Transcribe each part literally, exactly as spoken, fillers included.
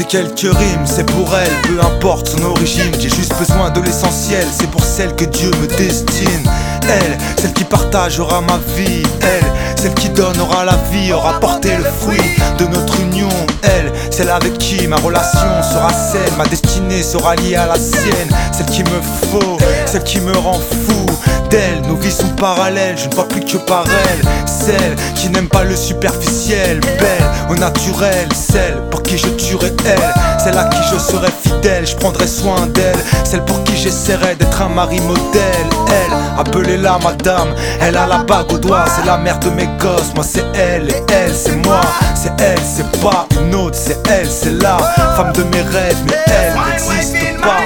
quelques rimes, c'est pour elle, peu importe son origine. J'ai juste besoin de l'essentiel, c'est pour celle que Dieu me destine. Elle, celle qui partagera ma vie. Elle, celle qui donnera la vie, aura porté le fruit de notre union. Elle, celle avec qui ma relation sera saine, ma destinée sera liée à la sienne. Celle qui me faut, celle qui me rend fou. D'elle, nos vies sont parallèles, je ne vois plus que par elle. Celle qui n'aime pas le superficiel, belle au naturel. Celle pour qui je tuerai elle, celle à qui je serai fidèle, je prendrai soin d'elle. Celle pour qui j'essaierai d'être un mari modèle. Elle, appelez-la madame, elle a la bague au doigt. C'est la mère de mes gosses, moi c'est elle. Et elle, c'est moi, c'est elle, c'est pas une autre. C'est elle, c'est la femme de mes rêves. Mais elle n'existe pas.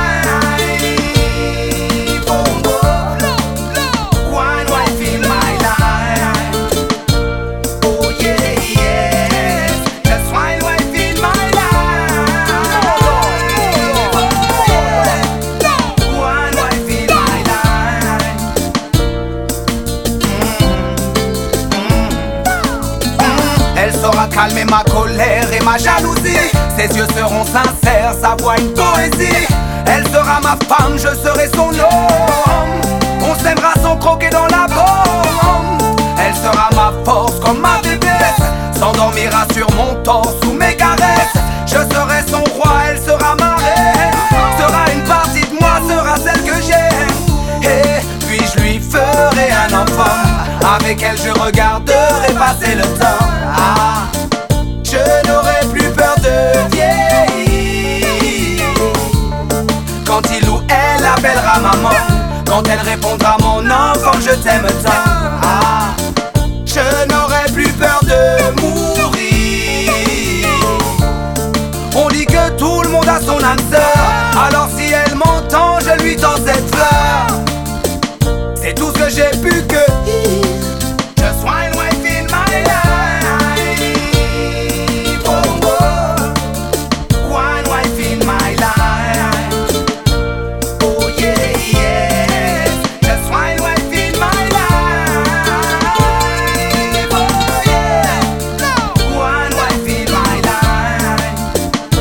Elle saura calmer ma colère et ma jalousie. Ses yeux seront sincères, sa voix une poésie. Elle sera ma femme, je serai son homme. On s'aimera sans croquer dans la bombe. Elle sera ma force comme ma bébé, s'endormira sur mon torse sous mes caresses. Je serai son roi, elle sera ma reine. Sera une partie de moi, sera celle que j'aime. Et puis je lui ferai un enfant. Avec elle je regarderai passer le temps. Ah, je n'aurai plus peur de vieillir. Quand il ou elle appellera maman, quand elle répondra mon enfant je t'aime tant. Ah, je n'aurai plus peur de mourir. On dit que tout le monde a son âme sœur. Alors si elle m'entend je lui tends cette fleur. C'est tout ce que j'ai pu que just one wife in my life. Oh, oh. One wife in my life. Oh yeah, yeah. Just one wife in my life. Oh yeah. One wife in my life.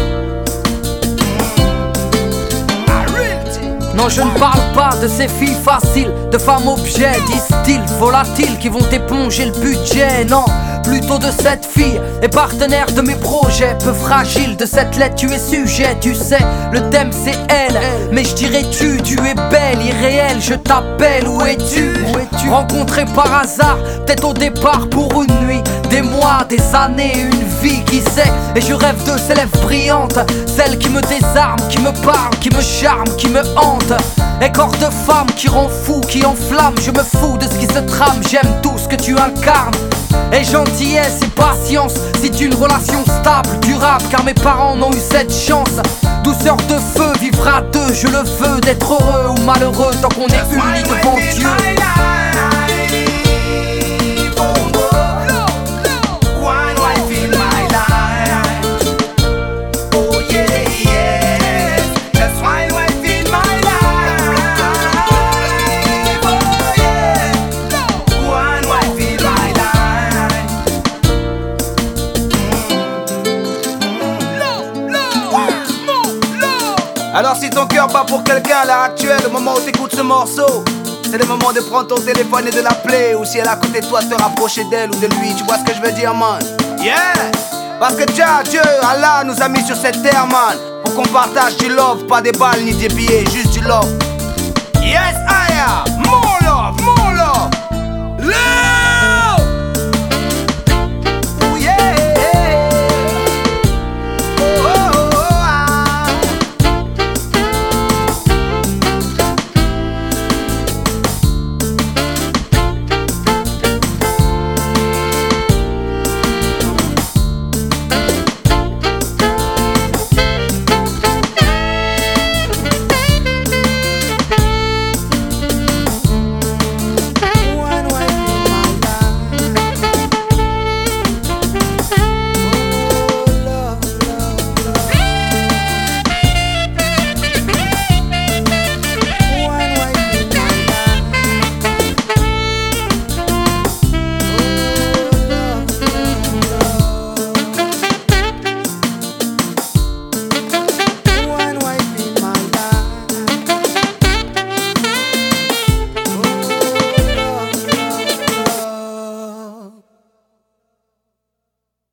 Mm. Non, je ne parle pas de ces filles faciles, de femmes objets, disent-ils, volatiles, qui vont éponger le budget. Non, plutôt de cette fille et partenaire de mes projets. Peu fragile, de cette lettre tu es sujet. Tu sais, le thème c'est elle, mais je dirais tu, tu es belle, irréelle. Je t'appelle, où es-tu? Où es-tu? Rencontré par hasard, peut-être au départ pour une nuit. Des mois, des années, une vie, qui sait. Et je rêve de ces lèvres brillantes, celles qui me désarment, qui me parlent, qui me charment, qui me hantent. Et corps de femme qui rend fou, qui enflamme. Je me fous de ce qui se trame, j'aime tout ce que tu incarnes. Et gentillesse et patience, c'est une relation stable, durable. Car mes parents n'ont eu cette chance. Douceur de feu, vivre à deux, je le veux. D'être heureux ou malheureux, tant qu'on est unis devant Dieu. Alors si ton cœur bat pour quelqu'un à l'heure actuelle, au moment où t'écoutes ce morceau, c'est le moment de prendre ton téléphone et de l'appeler. Ou si elle est à côté de toi, te rapprocher d'elle ou de lui. Tu vois ce que je veux dire, man? Yeah! Parce que Jah, Dieu, Allah nous a mis sur cette terre, man, pour qu'on partage du love, pas des balles ni des billets, juste du love. Yes, I am!